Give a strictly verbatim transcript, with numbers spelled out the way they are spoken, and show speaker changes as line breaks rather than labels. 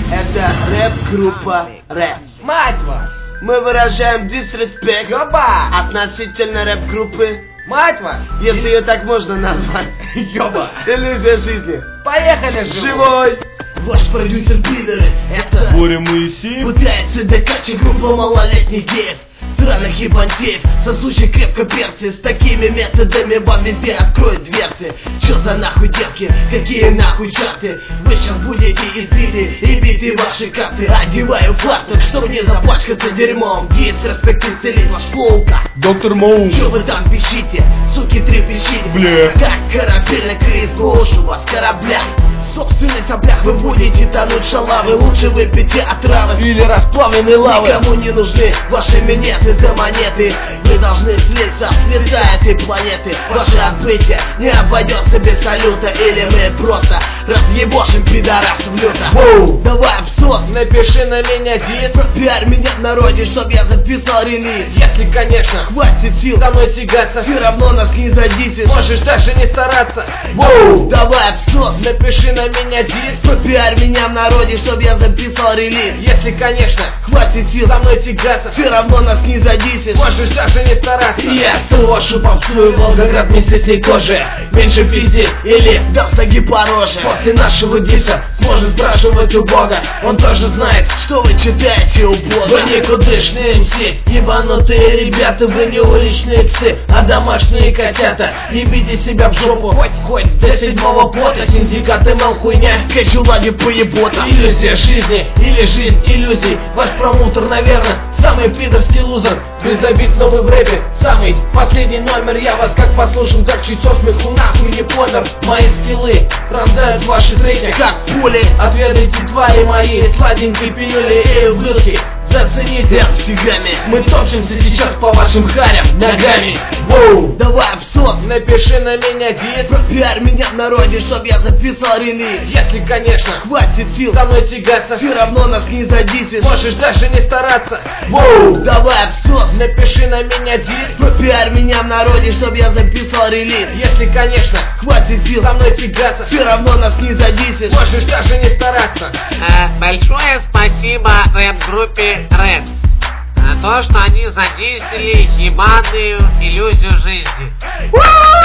Это рэп-группа Рэдс.
Мать вас!
Мы выражаем дисреспект
Ёба!
относительно рэп-группы,
Мать вас!
если ее так можно назвать.
Ёба!
Иллюзия жизни.
Поехали, живой!
Живой! Ваш продюсер пидоры, это
Боря Моисеев
пытается докачать группа малолетних геев, сраных ебантеев, сосущих крепко перцы. С такими методами вам везде откроют дверцы. Чё за нахуй девки, какие нахуй чарты? Вы сейчас будете избиты и биты ваши карты. Одеваю фартук, чтоб не запачкаться дерьмом. Дисреспект исцелит ваш флоука.
Доктор Моу.
Чё вы там пищите, суки трепещите?
Бля.
Как корабельный крыс, брошу вас корабля. В собственных соплях вы будете тонуть шалавы. Лучше выпейте отравы
Или расплавленной лавы!
Никому не нужны ваши минеты за монеты. Вы должны слиться с лица этой планеты. Ваше отбытие не обойдется без салюта. Или мы просто разъебошим пидорасов люто.
Воу!
Давай абсос,
Напиши на меня диск,
пропиарь меня в народе, чтоб я записал релиз.
если, конечно,
Хватит сил,
со мной тягаться.
все равно нас не задисишь.
Можешь даже не стараться.
Воу! Давай абсос,
Напиши на меня диск,
пропиарь меня в народе, чтоб я записал релиз.
если, конечно,
Хватит сил,
со мной тягаться.
все равно нас не задисишь.
Можешь даже не стараться.
Я
слышу попсую Волгоград вместе с ней кожи. Меньше пизди или
дам саги по роже.
после нашего диса сможет спрашивать у Бога. Он тоже знает,
Что вы читаете у
вы
Бога?
никудышные эм си. Ебанутые ребята, вы не уличные псы, а домашние котята. Ебите себя в жопу, хоть, хоть до седьмого пота. Синдикат эм эл хуйня.
Качулади поебота.
Иллюзия жизни или жизнь иллюзий. Ваш промоутер, наверное, самый пидорский лузер. Без обид, но вы в рэпе самый последний номер. Я вас как послушал, как часов смеху нахуй не помер. Мои скиллы пронзают ваши треки
Как пули,
Отведайте твари мои сладенькие пилюли и ублюдки. Зацените,
дам сигами.
мы топчемся сейчас по вашим харям ногами. Воу!
Давай абсос,
Напиши на меня диск,
пропиарь меня в народе, чтоб я записал релиз.
если, конечно,
Хватит сил,
со мной тягаться.
все равно нас не задисишь.
Можешь даже не стараться. Воу!
Давай абсос,
Напиши на меня диск,
пропиарь меня в народе, чтоб я записал релиз.
если, конечно,
Хватит сил,
со мной тягаться.
все равно нас не задисишь.
Можешь даже не стараться.
Э, Большое спасибо рэп-группе Рэдс за то, что они задействовали ебаную иллюзию жизни.